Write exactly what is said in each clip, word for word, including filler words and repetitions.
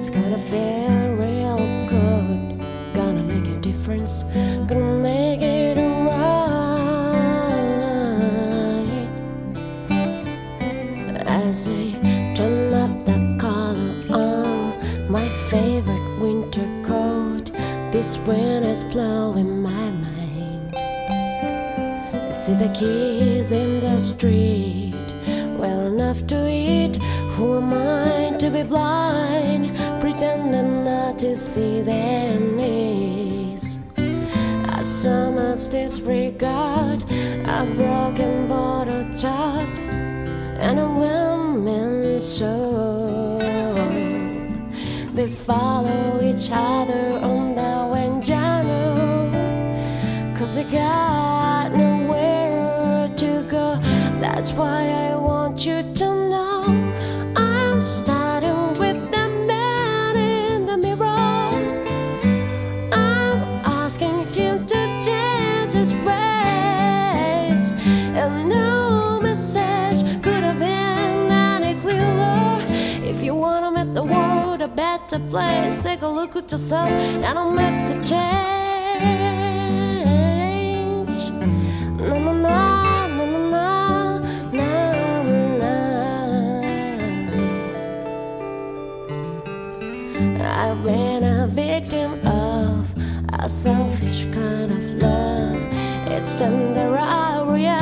It's gonna feel real good, gonna make a difference, gonna make it right. As I turn up the collar on my favorite winter coat, this wind is blowing my mind. You see the kids in the street, well enough to eat. Who am I to be blind, pretending not to see their needs? I so much disregard a broken bottle top and a woman's soul. They follow each other on the wind channel, 'cause they got nowhere to go. That's why I want you to know I'm starting with the man in the mirror. I'm asking him to change his ways, and no message could have been any clearer. If you wanna make the world a better place, take a look at yourself and I'll make the change. No, no, no. I've been a victim of a selfish kind of love. It's time that I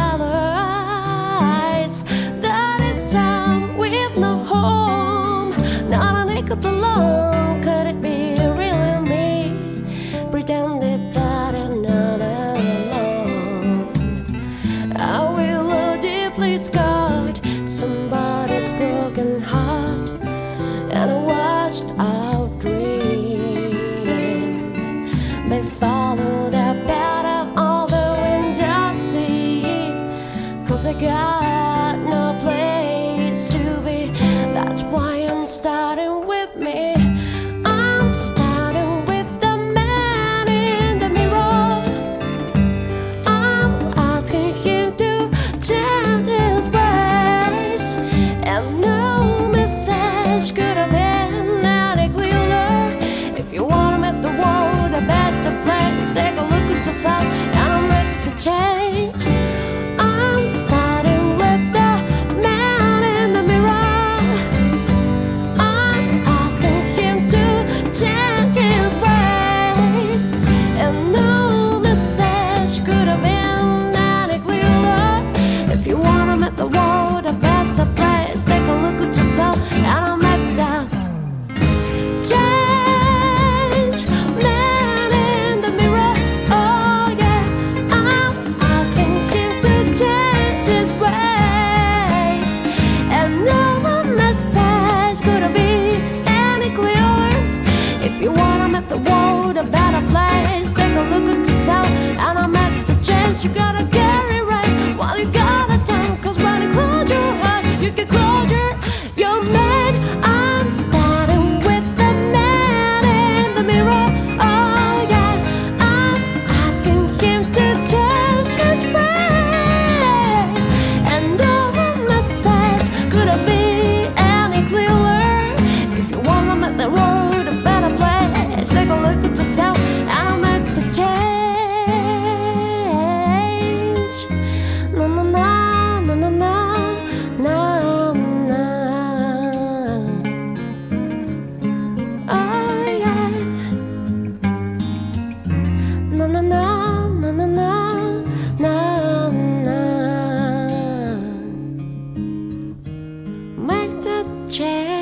realize that it's time with no home, not a nickel alone. Could it be really me, pretending that I'm not alone? I will oh, deeply scarred somebody's broken heart and a washed out dream. They follow the pattern of the wind I see, 'cause they got no place to be. That's why I'm starting with me. I'm starting with the man in the mirror. I'm asking him to change his ways, and no message could have been any clearer. If you wanna make the world a better place, take a look at yourself and I'll make the change. I'm starting with the man in the mirror. I'm asking him to change his ways, and no message could have been any clearer. If you wanna make the world a better place, take a look at yourself and I'll make the change. Man in the mirror, oh yeah, I'm asking him to change his ways, and no one message could have been any clearer. If you wanna make the world a better place, take a look at yourself and I'll make the change. You gotta get it right while you got a time, 'cause when you close your heart, you can close your, your man. I'm starting with the man in the mirror, oh yeah. I'm asking him to change his ways, and no one message could have been any clearer. If you wanna make the world a better place, take a look at yourself and I'll make the change. No, no, no, no, no, no, no, no. Oh yeah. No, no, no, no, no, no, no, no. Make the change.